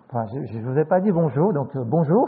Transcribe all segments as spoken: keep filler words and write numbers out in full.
Enfin, je ne vous ai pas dit bonjour, donc euh, bonjour.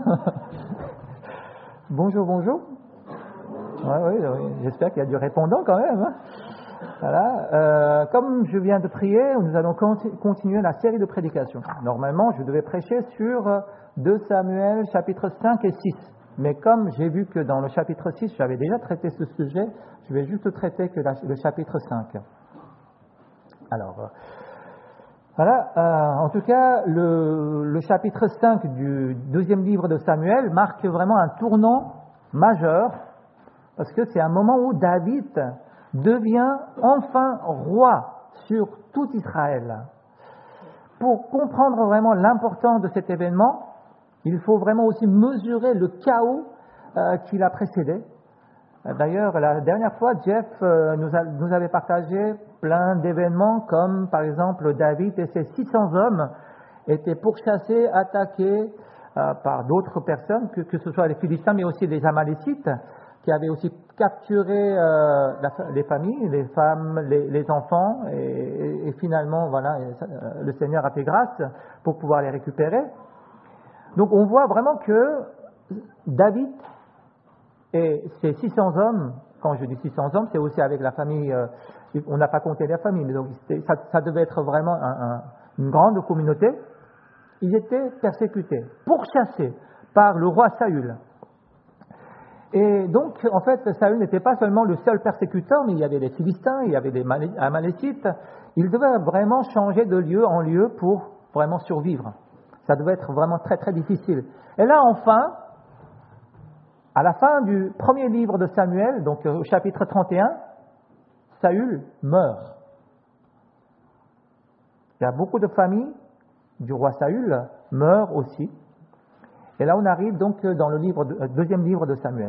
bonjour, bonjour. Ouais, oui, oui, j'espère qu'il y a du répondant quand même. Hein. Voilà. Euh, comme je viens de prier, nous allons conti- continuer la série de prédications. Normalement, je devais prêcher sur euh, deux Samuel, chapitres cinq et six. Mais comme j'ai vu que dans le chapitre six, j'avais déjà traité ce sujet, je vais juste traiter que la, le chapitre cinq. Alors, euh, voilà. Euh, en tout cas, le, le chapitre cinq du deuxième livre de Samuel marque vraiment un tournant majeur, parce que c'est un moment où David devient enfin roi sur tout Israël. Pour comprendre vraiment l'importance de cet événement, il faut vraiment aussi mesurer le chaos euh, qui l'a précédé. D'ailleurs, la dernière fois, Jeff euh, nous, a, nous avait partagé plein d'événements, comme par exemple David et ses six cents hommes étaient pourchassés, attaqués euh, par d'autres personnes, que, que ce soit les Philistins, mais aussi les Amalécites, qui avaient aussi capturé euh, la, les familles, les femmes, les, les enfants, et, et, et finalement, voilà, et, euh, le Seigneur a fait grâce pour pouvoir les récupérer. Donc, on voit vraiment que David et ces six cents hommes, quand je dis six cents hommes, c'est aussi avec la famille, euh, on n'a pas compté la famille, mais donc ça, ça devait être vraiment un, un, une grande communauté. Ils étaient persécutés, pourchassés par le roi Saül. Et donc, en fait, Saül n'était pas seulement le seul persécuteur, mais il y avait les Philistins, il y avait les Amalécites. Il devait vraiment changer de lieu en lieu pour vraiment survivre. Ça devait être vraiment très, très difficile. Et là, enfin, à la fin du premier livre de Samuel, donc au chapitre trente et un, Saül meurt. Il y a beaucoup de familles du roi Saül meurent aussi. Et là, on arrive donc dans le livre, deuxième livre de Samuel.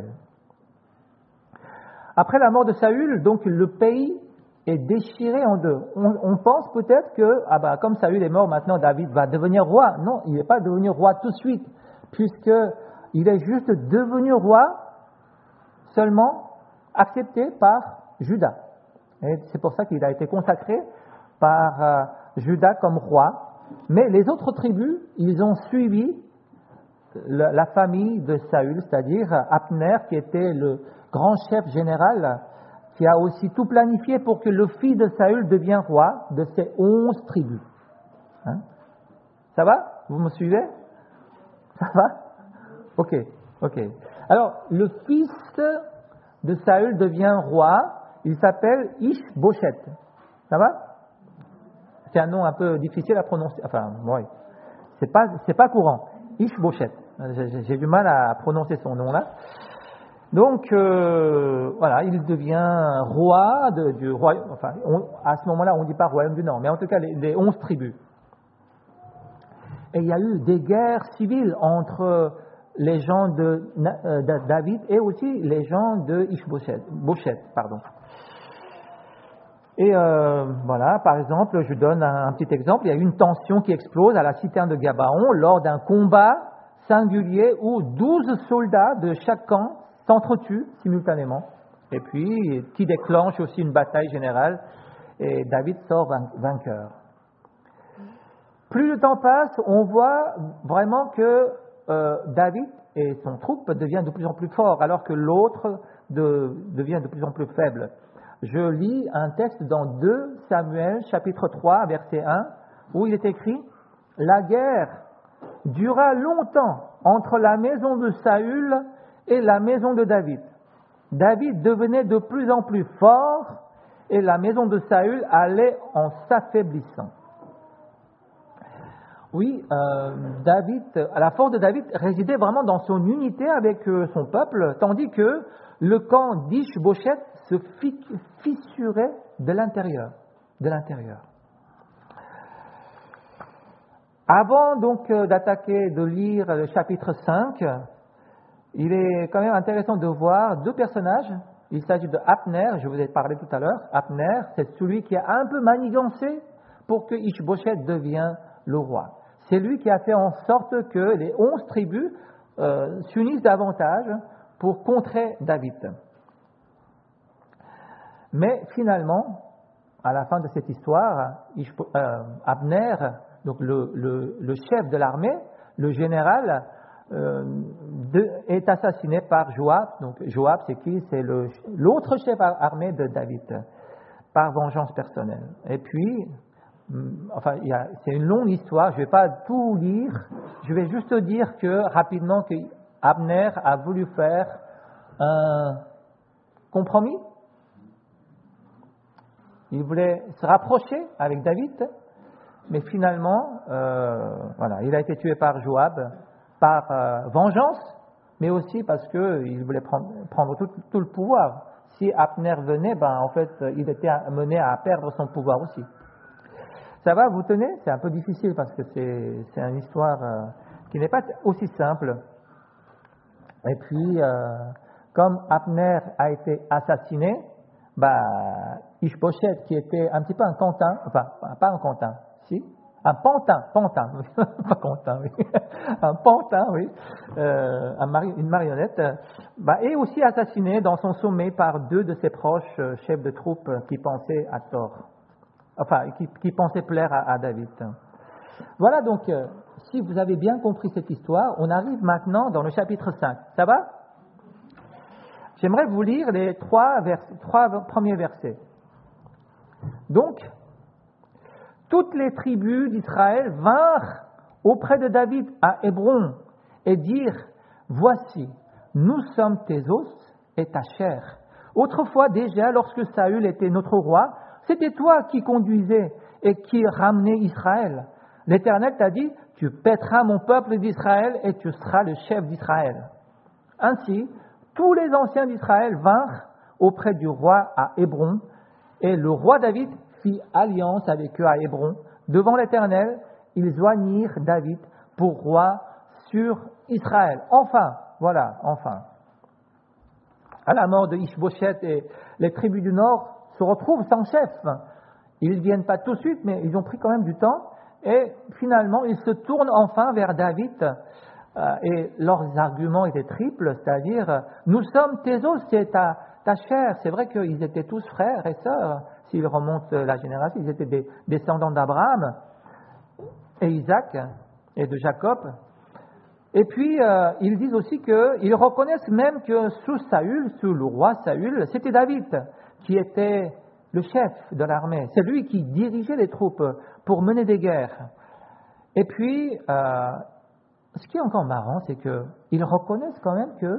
Après la mort de Saül, donc le pays est déchiré en deux. On, on pense peut-être que, ah bah, comme Saül est mort, maintenant David va devenir roi. Non, il n'est pas devenu roi tout de suite, puisque il est juste devenu roi seulement accepté par Juda. Et c'est pour ça qu'il a été consacré par euh, Juda comme roi. Mais les autres tribus, ils ont suivi la, la famille de Saül, c'est-à-dire Abner, qui était le grand chef général, qui a aussi tout planifié pour que le fils de Saül devienne roi de ces onze tribus. Hein? Ça va? Vous me suivez? Ça va? Ok, ok. Alors, le fils de Saül devient roi, il s'appelle Ish-Boshet. Ça va? C'est un nom un peu difficile à prononcer, enfin, oui, c'est pas, c'est pas courant. Ish-Boshet. J'ai, j'ai du mal à prononcer son nom là. Donc, euh, voilà, il devient roi de, du royaume, enfin, on, à ce moment-là, on ne dit pas royaume du Nord, mais en tout cas, les, les onze tribus. Et il y a eu des guerres civiles entre les gens de, de David et aussi les gens de Ish-Boshet, Boshet, pardon. Et euh, voilà, par exemple, je donne un, un petit exemple, il y a eu une tension qui explose à la citerne de Gabaon lors d'un combat singulier où douze soldats de chaque camp s'entretuent simultanément. Et puis, qui déclenche aussi une bataille générale, et David sort vainqueur. Plus le temps passe, on voit vraiment que euh, David et son troupe deviennent de plus en plus forts, alors que l'autre de, devient de plus en plus faible. Je lis un texte dans deux Samuel, chapitre trois, verset un, où il est écrit « La guerre dura longtemps entre la maison de Saül et la maison de David. David devenait de plus en plus fort et la maison de Saül allait en s'affaiblissant. » Oui, euh, David, la force de David résidait vraiment dans son unité avec euh, son peuple, tandis que le camp d'Ish-Boshet se fissurait de l'intérieur, de l'intérieur. Avant donc euh, d'attaquer, de lire le chapitre cinq, il est quand même intéressant de voir deux personnages. Il s'agit de Abner, je vous ai parlé tout à l'heure. Abner, c'est celui qui a un peu manigancé pour que Ish-Boshet devienne le roi. C'est lui qui a fait en sorte que les onze tribus euh, s'unissent davantage pour contrer David. Mais finalement, à la fin de cette histoire, euh, Abner, donc le, le, le chef de l'armée, le général, euh, de, est assassiné par Joab. Donc Joab, c'est qui? C'est le, l'autre chef armé de David, par vengeance personnelle. Et puis, enfin, il y a, c'est une longue histoire, je ne vais pas tout lire, je vais juste dire que, rapidement, que Abner a voulu faire un compromis. Il voulait se rapprocher avec David, mais finalement, euh, voilà, il a été tué par Joab, par euh, vengeance, mais aussi parce qu'il voulait prendre, prendre tout, tout le pouvoir. Si Abner venait, ben, en fait, il était mené à perdre son pouvoir aussi. Ça va, vous tenez? C'est un peu difficile parce que c'est, c'est une histoire euh, qui n'est pas aussi simple. Et puis, euh, comme Abner a été assassiné, bah, Ish-Boshet, qui était un petit peu un Quentin, enfin, pas un Quentin, si, un pantin, pantin, pas Quentin, oui, un pantin, oui, euh, un mari, une marionnette, bah, est aussi assassiné dans son sommet par deux de ses proches euh, chefs de troupes qui pensaient à tort, enfin, qui, qui pensaient plaire à, à David. Voilà donc, euh, si vous avez bien compris cette histoire, on arrive maintenant dans le chapitre cinq. Ça va? J'aimerais vous lire les trois, vers, trois premiers versets. Donc, toutes les tribus d'Israël vinrent auprès de David à Hébron et dirent, « Voici, nous sommes tes os et ta chair. Autrefois déjà, lorsque Saül était notre roi, c'était toi qui conduisais et qui ramenais Israël. L'Éternel t'a dit, tu paîtras mon peuple d'Israël et tu seras le chef d'Israël. » Ainsi, tous les anciens d'Israël vinrent auprès du roi à Hébron, et le roi David fit alliance avec eux à Hébron. Devant l'Éternel, ils joignirent David pour roi sur Israël. Enfin, voilà, enfin. À la mort de Ish-Boshet, et les tribus du nord se retrouvent sans chef. Ils ne viennent pas tout de suite, mais ils ont pris quand même du temps. Et finalement, ils se tournent enfin vers David. Et leurs arguments étaient triples, c'est-à-dire, nous sommes tes os, c'est ta, ta chair. C'est vrai qu'ils étaient tous frères et sœurs, s'ils remontent la génération, ils étaient des descendants d'Abraham et Isaac et de Jacob. Et puis, euh, ils disent aussi qu'ils reconnaissent même que sous Saül, sous le roi Saül, c'était David qui était le chef de l'armée. C'est lui qui dirigeait les troupes pour mener des guerres. Et puis, euh, ce qui est encore marrant, c'est qu'ils reconnaissent quand même que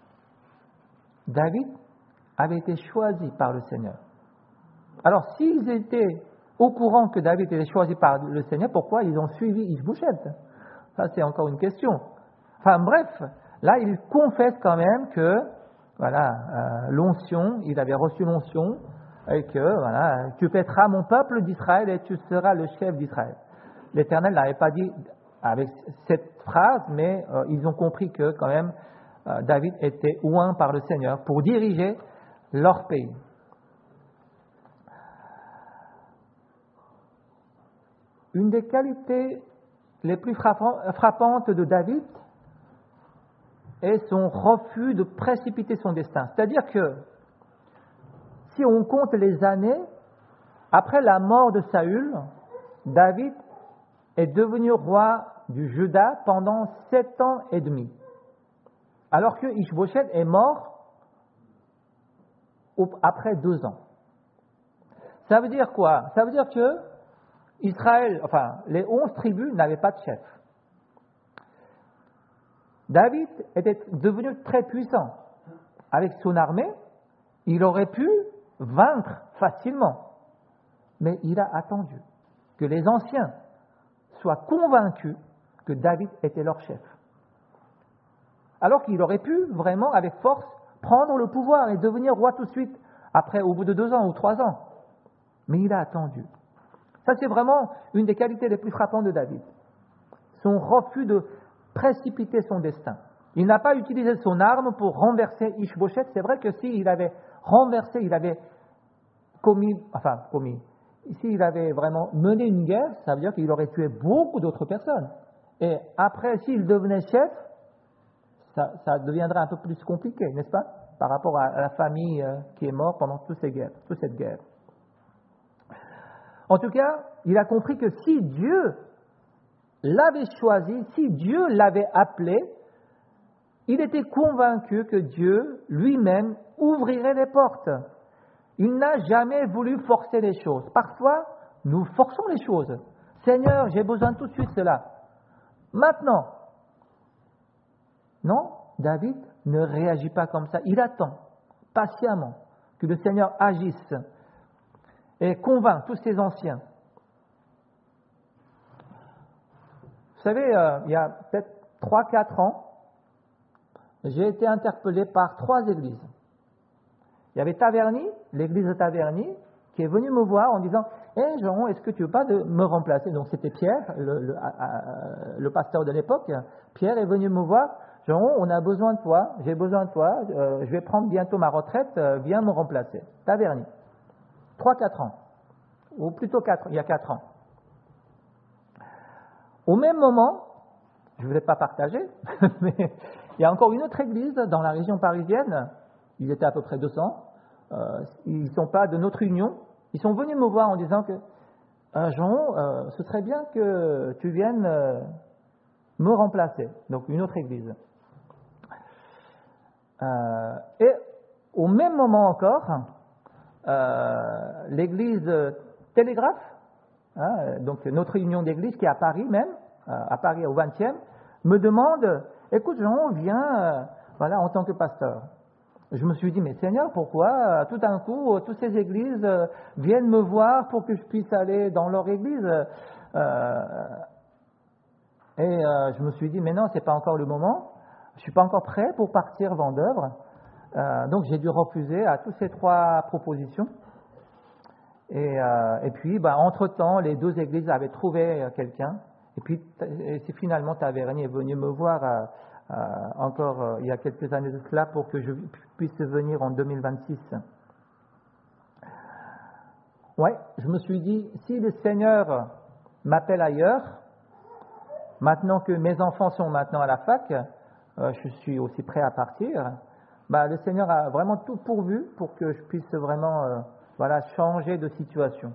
David avait été choisi par le Seigneur. Alors, s'ils étaient au courant que David était choisi par le Seigneur, pourquoi ils ont suivi Ish-Boshet? Ça, c'est encore une question. Enfin, bref, là, ils confessent quand même que, voilà, euh, l'onction, il avait reçu l'onction, et que, voilà, tu paîtras mon peuple d'Israël et tu seras le chef d'Israël. L'Éternel n'avait pas dit avec cette phrase, mais euh, ils ont compris que quand même euh, David était oint par le Seigneur pour diriger leur pays. Une des qualités les plus frappantes de David est son refus de précipiter son destin. C'est-à-dire que si on compte les années, après la mort de Saül, David est devenu roi du Juda pendant sept ans et demi. Alors que Ish-Boshet est mort après deux ans. Ça veut dire quoi? Ça veut dire que Israël, enfin, les onze tribus n'avaient pas de chef. David était devenu très puissant. Avec son armée, il aurait pu vaincre facilement. Mais il a attendu que les anciens soient convaincus que David était leur chef. Alors qu'il aurait pu vraiment, avec force, prendre le pouvoir et devenir roi tout de suite, après, au bout de deux ans ou trois ans. Mais il a attendu. Ça, c'est vraiment une des qualités les plus frappantes de David. Son refus de précipiter son destin. Il n'a pas utilisé son arme pour renverser Ish-Boshet. C'est vrai que s'il avait renversé, il avait commis, enfin, commis, s'il avait vraiment mené une guerre, ça veut dire qu'il aurait tué beaucoup d'autres personnes. Et après, s'il devenait chef, ça, ça deviendrait un peu plus compliqué, n'est-ce pas? Par rapport à la famille qui est morte pendant toutes ces guerres, toute cette guerre. En tout cas, il a compris que si Dieu l'avait choisi, si Dieu l'avait appelé, il était convaincu que Dieu lui-même ouvrirait les portes. Il n'a jamais voulu forcer les choses. Parfois, nous forçons les choses. Seigneur, j'ai besoin tout de suite de cela. Maintenant. Non, David ne réagit pas comme ça. Il attend patiemment que le Seigneur agisse et convainc tous ses anciens. Vous savez, euh, il y a peut-être trois quatre ans, j'ai été interpellé par trois églises. Il y avait Taverny, l'église de Taverny, qui est venue me voir en disant « Hé Jean, est-ce que tu veux pas de me remplacer ?» Donc c'était Pierre, le, le, le pasteur de l'époque. Pierre est venu me voir « Jean, on a besoin de toi, j'ai besoin de toi, euh, je vais prendre bientôt ma retraite, euh, viens me remplacer. » Taverny. trois quatre ans. Ou plutôt quatre, il y a quatre ans. Au même moment, je ne voulais pas partager, mais il y a encore une autre église dans la région parisienne, ils étaient à peu près deux cents, euh, ils ne sont pas de notre union, ils sont venus me voir en disant que euh, Jean, euh, ce serait bien que tu viennes euh, me remplacer, donc une autre église. Euh, et au même moment encore, euh, l'église Télégraphe, hein, donc notre union d'église qui est à Paris même, euh, à Paris au vingtième, me demande, écoute Jean, viens euh, voilà, en tant que pasteur. Je me suis dit, mais Seigneur, pourquoi euh, tout d'un coup, euh, toutes ces églises euh, viennent me voir pour que je puisse aller dans leur église euh, Et euh, je me suis dit, mais non, c'est pas encore le moment, je suis pas encore prêt pour partir Vendeuvre. Euh, donc j'ai dû refuser à toutes ces trois propositions. Et, euh, et puis, bah, entre-temps, les deux églises avaient trouvé quelqu'un. Et puis, et c'est finalement Taverny est venu me voir euh, euh, encore euh, il y a quelques années de cela pour que je puisse venir en deux mille vingt-six. Ouais, je me suis dit, si le Seigneur m'appelle ailleurs, maintenant que mes enfants sont maintenant à la fac, euh, je suis aussi prêt à partir. Bah, le Seigneur a vraiment tout pourvu pour que je puisse vraiment euh, voilà, changer de situation.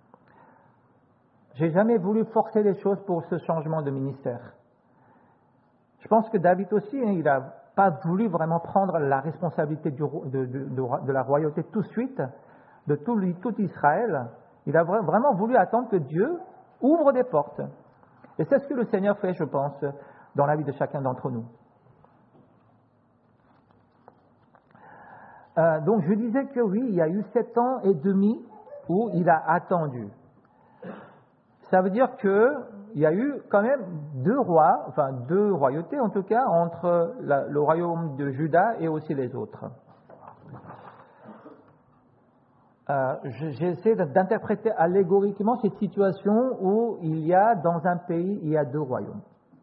J'ai jamais voulu forcer les choses pour ce changement de ministère. Je pense que David aussi, hein, il n'a pas voulu vraiment prendre la responsabilité du, de, de, de, de la royauté tout de suite, de tout, tout Israël. Il a vraiment voulu attendre que Dieu ouvre des portes. Et c'est ce que le Seigneur fait, je pense, dans la vie de chacun d'entre nous. Euh, donc je disais que oui, il y a eu sept ans et demi où il a attendu. Ça veut dire qu'il y a eu quand même deux rois, enfin deux royautés en tout cas, entre la, le royaume de Juda et aussi les autres. Euh, j'essaie d'interpréter allégoriquement cette situation où il y a dans un pays, il y a deux royaumes.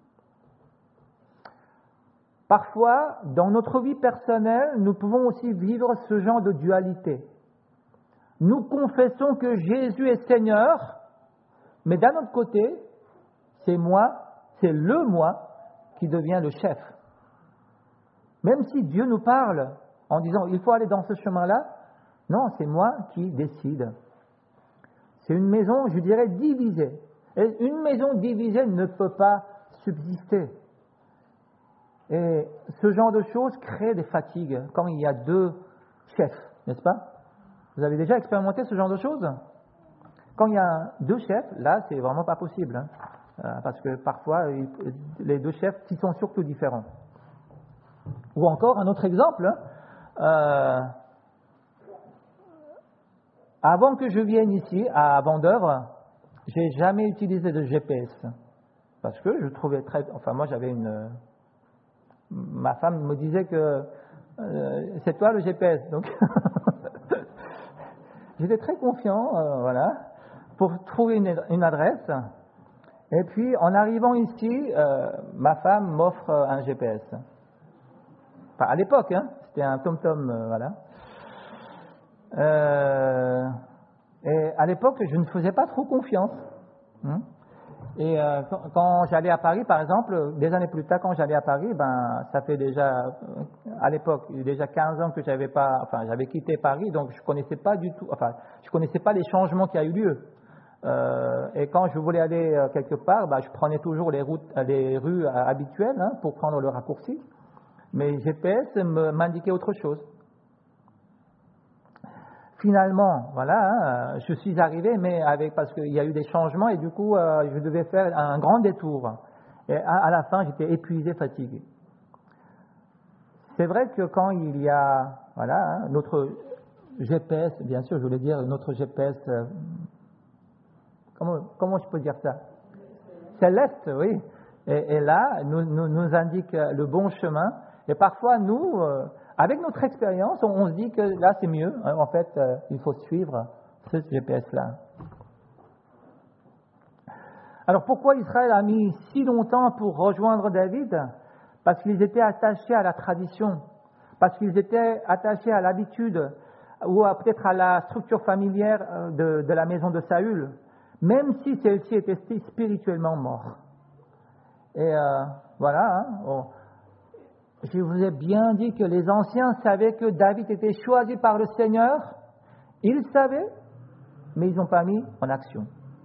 Parfois, dans notre vie personnelle, nous pouvons aussi vivre ce genre de dualité. Nous confessons que Jésus est Seigneur, mais d'un autre côté, c'est moi, c'est le moi qui devient le chef. Même si Dieu nous parle en disant il faut aller dans ce chemin-là, non, c'est moi qui décide. C'est une maison, je dirais, divisée. Et une maison divisée ne peut pas subsister. Et ce genre de choses crée des fatigues quand il y a deux chefs, n'est-ce pas? Vous avez déjà expérimenté ce genre de choses? Quand il y a deux chefs, là, c'est vraiment pas possible. Hein, euh, parce que parfois, les deux chefs qui sont surtout différents. Ou encore, un autre exemple, euh, avant que je vienne ici, à Vendeuvre, j'ai jamais utilisé de G P S. Parce que je trouvais très... Enfin, moi, j'avais une... Ma femme me disait que euh, c'est toi le G P S. Donc, j'étais très confiant, euh, voilà, pour trouver une, une adresse. Et puis, en arrivant ici, euh, ma femme m'offre un G P S. Enfin, à l'époque, hein, c'était un TomTom, euh, voilà. Euh, et à l'époque, je ne faisais pas trop confiance. Hein. Et euh, quand, quand j'allais à Paris, par exemple, des années plus tard, quand j'allais à Paris, ben, ça fait déjà, à l'époque, il y a déjà quinze ans que j'avais pas, enfin, j'avais quitté Paris, donc je connaissais pas du tout, enfin, je connaissais pas les changements qui a eu lieu. Euh, et quand je voulais aller euh, quelque part, bah, je prenais toujours les, routes, les rues euh, habituelles hein, pour prendre le raccourci. Mais G P S me, m'indiquait autre chose. Finalement, voilà, hein, je suis arrivé, mais avec parce qu'il y a eu des changements et du coup, euh, je devais faire un grand détour. Et à, à la fin, j'étais épuisé, fatigué. C'est vrai que quand il y a, voilà, hein, notre G P S, bien sûr, je voulais dire notre G P S, euh, comment, comment je peux dire ça? Céleste, oui. Et, et là, nous, nous, nous indique le bon chemin. Et parfois, nous, euh, avec notre expérience, on, on se dit que là, c'est mieux. Hein, en fait, euh, il faut suivre ce G P S-là. Alors, pourquoi Israël a mis si longtemps pour rejoindre David? Parce qu'ils étaient attachés à la tradition, parce qu'ils étaient attachés à l'habitude, ou à, peut-être à la structure familière de, de la maison de Saül, même si celle-ci était spirituellement morte. Et euh, voilà, hein, on, je vous ai bien dit que les anciens savaient que David était choisi par le Seigneur. Ils savaient, mais ils n'ont pas mis en action.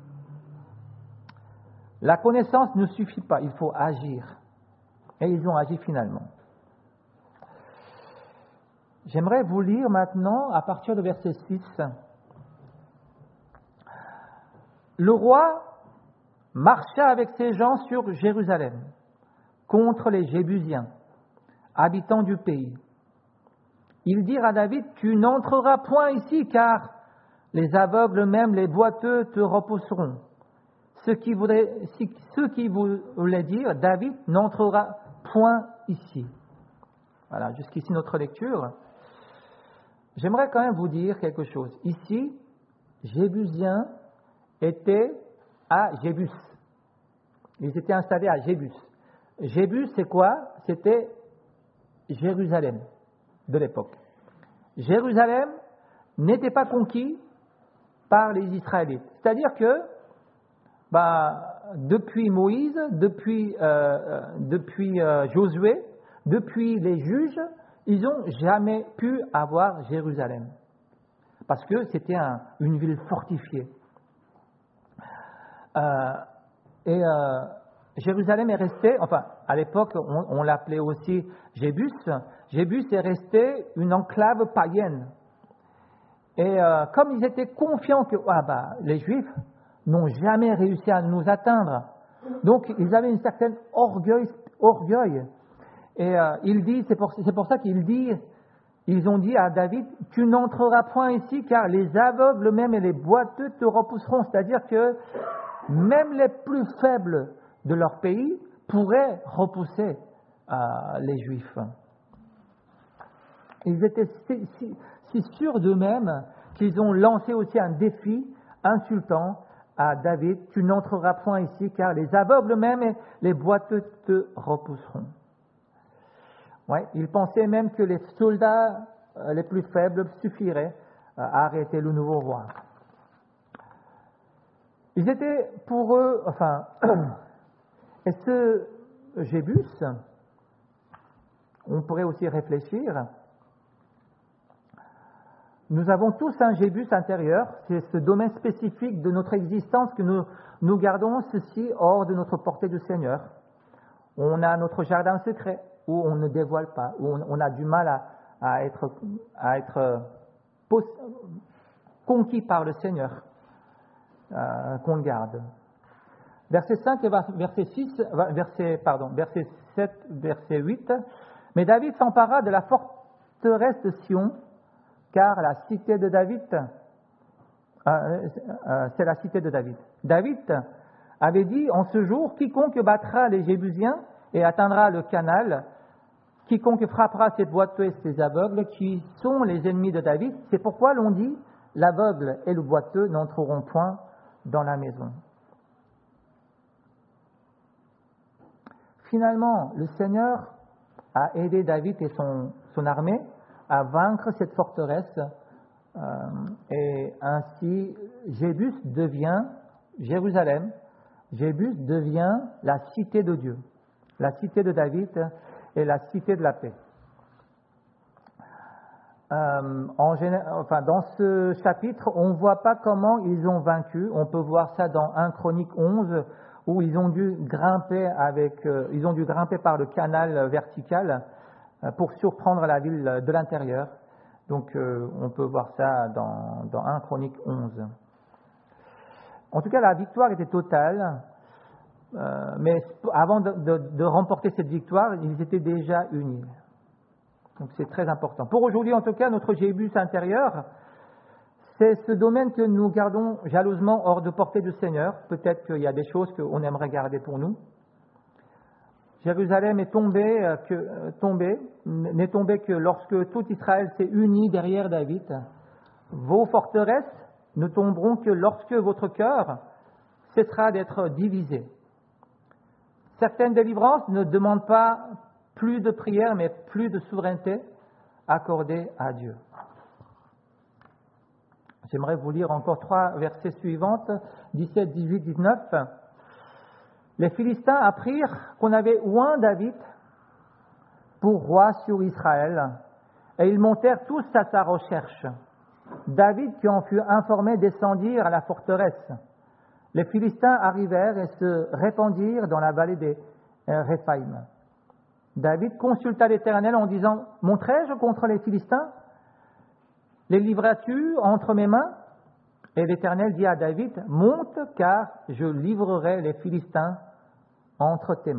La connaissance ne suffit pas, il faut agir. Et ils ont agi finalement. J'aimerais vous lire maintenant, à partir du verset six. Le roi marcha avec ses gens sur Jérusalem, contre les Jébusiens, habitants du pays. Ils dirent à David, « Tu n'entreras point ici, car les aveugles, même les boiteux, te repousseront. » Ce qui voudrait, ce qui voulait dire, David n'entrera point ici. Voilà, jusqu'ici notre lecture. J'aimerais quand même vous dire quelque chose. Ici, Jébusiens étaient à Jébus. Ils étaient installés à Jébus. Jébus, c'est quoi? C'était Jérusalem de l'époque. Jérusalem n'était pas conquis par les Israélites. C'est-à-dire que bah, depuis Moïse, depuis, euh, depuis euh, Josué, depuis les juges, ils n'ont jamais pu avoir Jérusalem. Parce que c'était un, une ville fortifiée. Euh, et euh, Jérusalem est resté, enfin, à l'époque, on, on l'appelait aussi Jébus. Jébus est resté une enclave païenne. Et euh, comme ils étaient confiants que ah bah, les Juifs n'ont jamais réussi à nous atteindre, donc ils avaient une certaine orgueil. orgueil. Et euh, il dit, c'est pour, c'est pour ça qu'ils disent, ils ont dit à David, tu n'entreras point ici, car les aveugles même et les boiteux te repousseront. C'est-à-dire que même les plus faibles de leur pays pourraient repousser euh, les Juifs. Ils étaient si, si, si sûrs d'eux-mêmes qu'ils ont lancé aussi un défi insultant à David, tu n'entreras point ici, car les aveugles même et les boiteux te repousseront. Ouais, ils pensaient même que les soldats euh, les plus faibles suffiraient euh, à arrêter le nouveau roi. Ils étaient pour eux, enfin, et ce Jébus, on pourrait aussi réfléchir, nous avons tous un Jébus intérieur, c'est ce domaine spécifique de notre existence que nous, nous gardons ceci hors de notre portée du Seigneur. On a notre jardin secret, où on ne dévoile pas, où on, on a du mal à, à être, à être pos, conquis par le Seigneur, euh, qu'on garde. Verset cinq et verset six, verset, pardon, verset sept, verset huit. Mais David s'empara de la forteresse de Sion, car la cité de David, euh, euh, c'est la cité de David. David avait dit en ce jour, quiconque battra les Jébusiens et atteindra le canal, quiconque frappera ses boiteux et ses aveugles, qui sont les ennemis de David, c'est pourquoi l'on dit, l'aveugle et le boiteux n'entreront point dans la maison. Finalement, le Seigneur a aidé David et son, son armée à vaincre cette forteresse, euh, et ainsi Jébus devient Jérusalem, Jébus devient la cité de Dieu, la cité de David et la cité de la paix. euh, en géné... enfin, dans ce chapitre, on ne voit pas comment ils ont vaincu. On peut voir ça dans un Chronique onze, où ils ont dû grimper avec, euh, ils ont dû grimper par le canal vertical euh, pour surprendre la ville de l'intérieur. Donc, euh, on peut voir ça dans, dans un Chronique onze. En tout cas, la victoire était totale, euh, mais avant de, de, de remporter cette victoire, ils étaient déjà unis. Donc, c'est très important. Pour aujourd'hui, en tout cas, notre Jébus intérieur, c'est ce domaine que nous gardons jalousement hors de portée du Seigneur. Peut-être qu'il y a des choses qu'on aimerait garder pour nous. Jérusalem est tombée, que, tombée, n'est tombée que lorsque tout Israël s'est uni derrière David. Vos forteresses ne tomberont que lorsque votre cœur cessera d'être divisé. Certaines délivrances ne demandent pas plus de prière, mais plus de souveraineté accordée à Dieu. J'aimerais vous lire encore trois versets suivants, dix-sept, dix-huit, dix-neuf. Les Philistins apprirent qu'on avait oint David pour roi sur Israël, et ils montèrent tous à sa recherche. David, qui en fut informé, descendit à la forteresse. Les Philistins arrivèrent et se répandirent dans la vallée des Réphaïm. David consulta l'Éternel en disant « Monterai-je contre les Philistins? Les livreras-tu entre mes mains ?» Et l'Éternel dit à David « Monte, car je livrerai les Philistins entre tes mains. »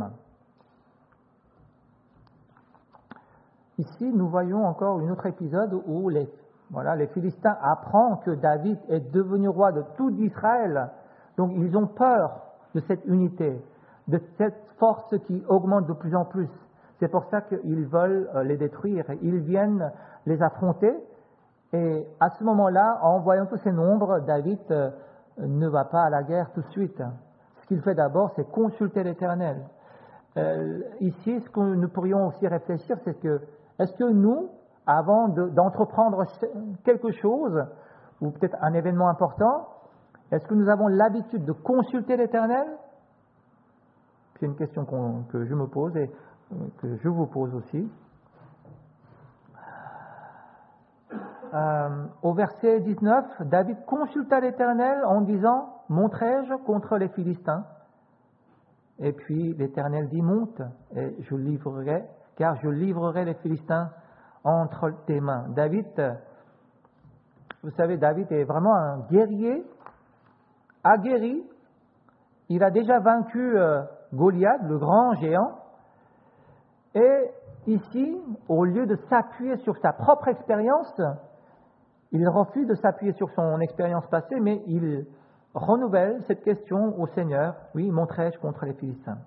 Ici, nous voyons encore un autre épisode où les, voilà, les Philistins apprennent que David est devenu roi de tout Israël. Donc, ils ont peur de cette unité, de cette force qui augmente de plus en plus. C'est pour ça qu'ils veulent les détruire. Ils viennent les affronter. Et à ce moment-là, en voyant tous ces nombres, David ne va pas à la guerre tout de suite. Ce qu'il fait d'abord, c'est consulter l'Éternel. Euh, ici, ce que nous pourrions aussi réfléchir, c'est que, est-ce que nous, avant de, d'entreprendre quelque chose, ou peut-être un événement important, est-ce que nous avons l'habitude de consulter l'Éternel? C'est une question qu'on, que je me pose et que je vous pose aussi. Euh, au verset dix-neuf, David consulta l'Éternel en disant « Monterai-je contre les Philistins ?» Et puis l'Éternel dit « Monte, et je livrerai, car je livrerai les Philistins entre tes mains. » David, vous savez, David est vraiment un guerrier, aguerri. Il a déjà vaincu euh, Goliath, le grand géant. Et ici, au lieu de s'appuyer sur sa propre expérience, il refuse de s'appuyer sur son expérience passée, mais il renouvelle cette question au Seigneur. Oui, monterai-je contre les Philistins?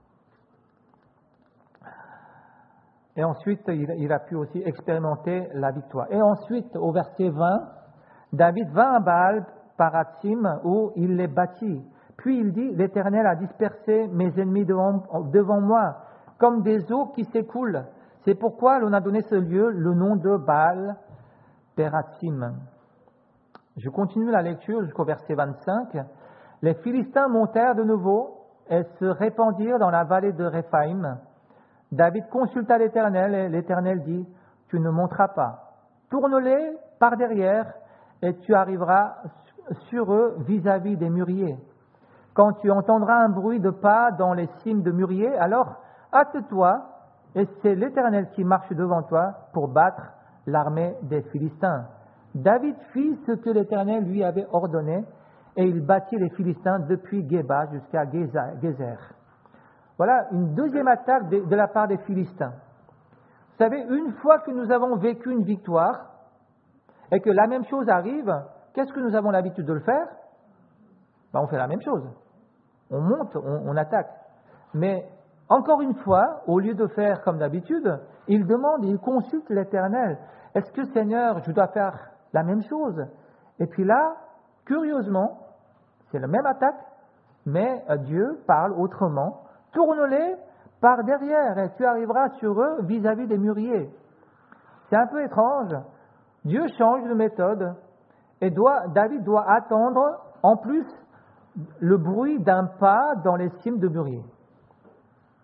Et ensuite, il, il a pu aussi expérimenter la victoire. Et ensuite, au verset vingt, David vint à Baal Parathim où il les bâtit. Puis il dit, l'Éternel a dispersé mes ennemis devant, devant moi, comme des eaux qui s'écoulent. C'est pourquoi l'on a donné ce lieu le nom de Baal Pérathim. Je continue la lecture jusqu'au verset vingt-cinq. Les Philistins montèrent de nouveau et se répandirent dans la vallée de Réphaïm. David consulta l'Éternel et l'Éternel dit, tu ne monteras pas. Tourne-les par derrière et tu arriveras sur eux vis-à-vis des mûriers. Quand tu entendras un bruit de pas dans les cimes de mûriers, alors hâte-toi, et c'est l'Éternel qui marche devant toi pour battre l'armée des Philistins. David fit ce que l'Éternel lui avait ordonné, et il battit les Philistins depuis Géba jusqu'à Gézer. Voilà une deuxième attaque de, de la part des Philistins. Vous savez, une fois que nous avons vécu une victoire, et que la même chose arrive, qu'est-ce que nous avons l'habitude de le faire? Ben, on fait la même chose. On monte, on, on attaque. Mais encore une fois, au lieu de faire comme d'habitude, il demande, il consulte l'Éternel. Est-ce que, Seigneur, je dois faire la même chose? Et puis là, curieusement, c'est la même attaque, mais Dieu parle autrement. Tourne-les par derrière et tu arriveras sur eux vis-à-vis des mûriers. C'est un peu étrange. Dieu change de méthode et doit, David doit attendre en plus le bruit d'un pas dans les cimes de mûriers.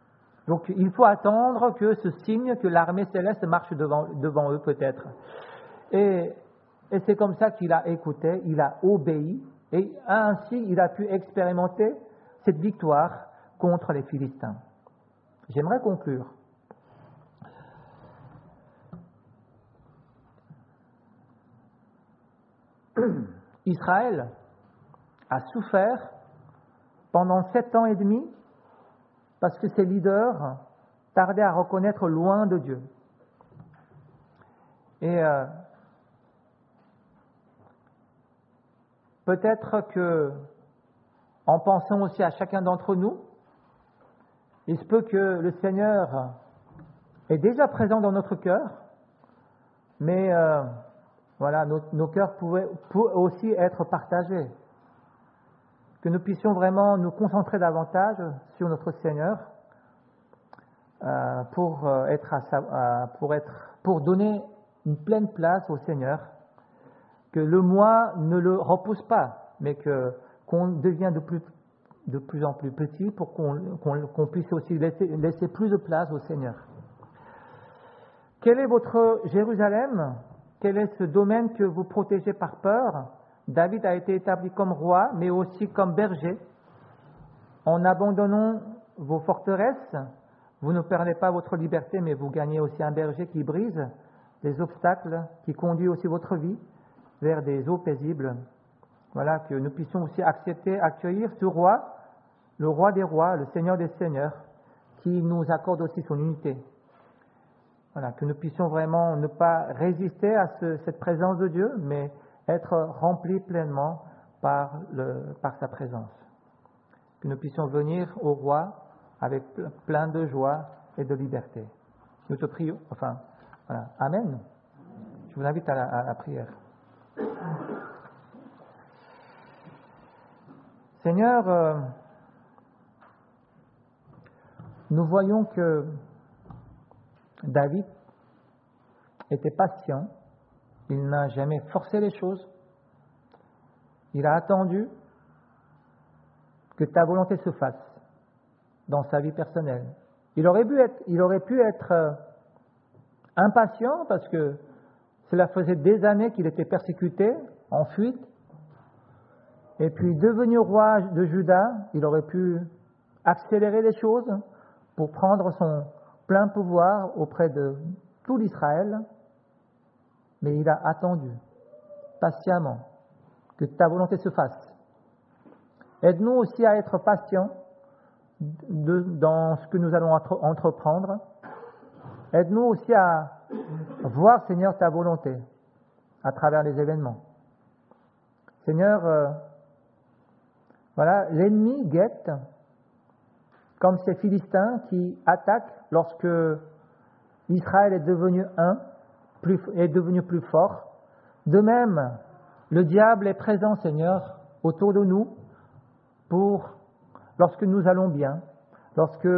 Donc il faut attendre que ce signe, que l'armée céleste marche devant, devant eux peut-être. Et, et c'est comme ça qu'il a écouté, il a obéi, et ainsi il a pu expérimenter cette victoire contre les Philistins. J'aimerais conclure. Israël a souffert pendant sept ans et demi parce que ses leaders tardaient à reconnaître loin de Dieu. Et euh, peut-être que, en pensant aussi à chacun d'entre nous, il se peut que le Seigneur est déjà présent dans notre cœur, mais euh, voilà, nos, nos cœurs pourraient, pourraient aussi être partagés. Que nous puissions vraiment nous concentrer davantage sur notre Seigneur euh, pour euh, être à sa, euh, pour être pour donner une pleine place au Seigneur. Que le moi ne le repousse pas, mais que qu'on devient de plus de plus en plus petit pour qu'on, qu'on, qu'on puisse aussi laisser, laisser plus de place au Seigneur. Quel est votre Jérusalem? Quel est ce domaine que vous protégez par peur? David a été établi comme roi, mais aussi comme berger. En abandonnant vos forteresses, vous ne perdez pas votre liberté, mais vous gagnez aussi un berger qui brise des obstacles, qui conduit aussi votre vie vers des eaux paisibles. Voilà, que nous puissions aussi accepter, accueillir ce roi, le roi des rois, le Seigneur des seigneurs, qui nous accorde aussi son unité. Voilà, que nous puissions vraiment ne pas résister à ce, cette présence de Dieu, mais être remplis pleinement par, le, par sa présence. Que nous puissions venir au roi avec plein de joie et de liberté. Nous te prions, enfin, voilà, Amen. Je vous invite à la, à la prière. Seigneur, euh, nous voyons que David était patient, il n'a jamais forcé les choses, il a attendu que ta volonté se fasse dans sa vie personnelle. Il aurait pu être, il aurait pu être euh, impatient parce que cela faisait des années qu'il était persécuté, en fuite, et puis devenu roi de Juda, il aurait pu accélérer les choses pour prendre son plein pouvoir auprès de tout l'Israël, mais il a attendu patiemment que ta volonté se fasse. Aide-nous aussi à être patients de, dans ce que nous allons entre, entreprendre. Aide-nous aussi à voir, Seigneur, ta volonté à travers les événements. Seigneur, euh, voilà, l'ennemi guette comme ces Philistins qui attaquent lorsque Israël est devenu un, plus, est devenu plus fort. De même, le diable est présent, Seigneur, autour de nous pour, lorsque nous allons bien, lorsque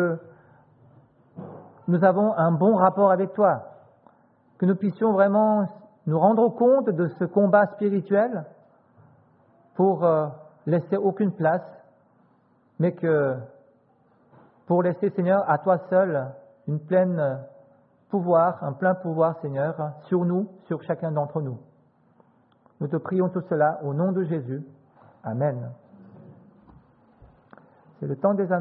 nous avons un bon rapport avec toi, que nous puissions vraiment nous rendre compte de ce combat spirituel pour euh, laisser aucune place, mais que pour laisser, Seigneur, à toi seul, une pleine pouvoir, un plein pouvoir, Seigneur, sur nous, sur chacun d'entre nous. Nous te prions tout cela au nom de Jésus. Amen. C'est le temps des